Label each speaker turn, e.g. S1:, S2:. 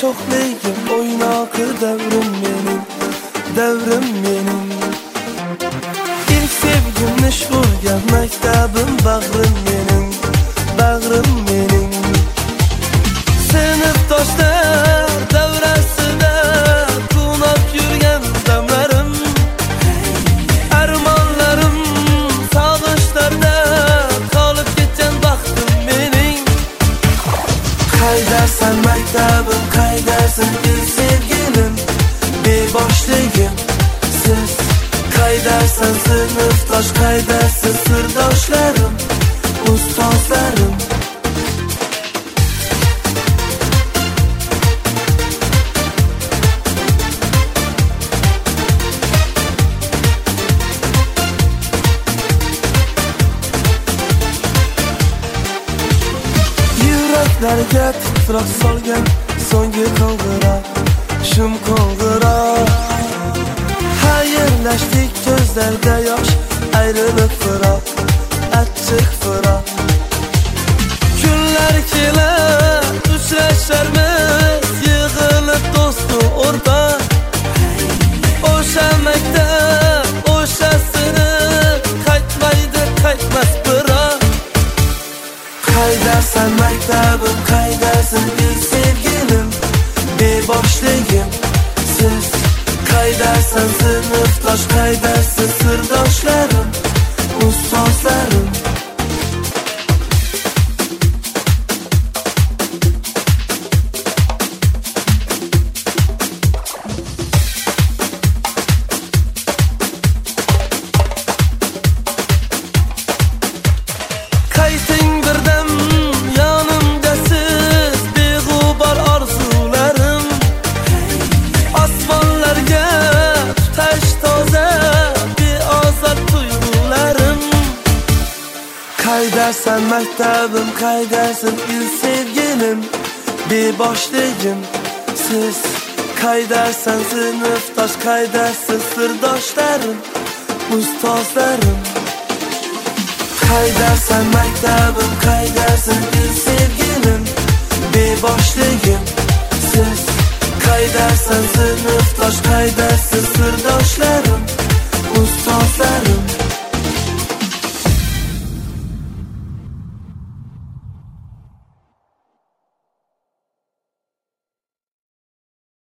S1: çoxligim o'ynoqi davrim mening, davrim mening. İlk sevgim nish urgan maktabim bag'rim mening, bag'rim mening. Sinfdoshlar davrasida tunab yurgan damlarim, armonlarim sog'ishlarda qolib ketgan baxtim mening. Qaydasan maktabim, qaydasan ilk sevgilim, beboshligim siz. Qaydasan sinfdosh, qaydasiz sirdoshlarim, ustozlarim. Yuraklarga titroq solgan so'nggi qo'ng'iroq, shum qo'ng'iroq. Xayrlashdik ko'zlarda yosh, ayrılık firoq, achchiq firoq. Kunlar kelar uchrasharmiz, yig'ilib do'stu o'rtoq. O'sha maktab, o'sha sinf qaytmaydi, qaytmas biroq. Qaydasan maktabim, qaydasan ilk sevgilim, beboshligim siz. Qaydasan sinfdosh, qaydasiz sirdoshlarim, ustozlarim. Qayting birdam yonimda siz, beg'ubor orzularim. Osmonlarga tutash toza, beozor tuyg'ularim. Qaydasan maktabim, qaydasan ilk sevgilim, beboshligim siz. Qaydasan sinfdosh, qaydasiz sirdoshlarim, ustozlarim. Qaydasan maktabim, qaydasan ilk sevgilim, beboshligim siz. Qaydasan sinfdosh, qaydasiz sirdoshlarim,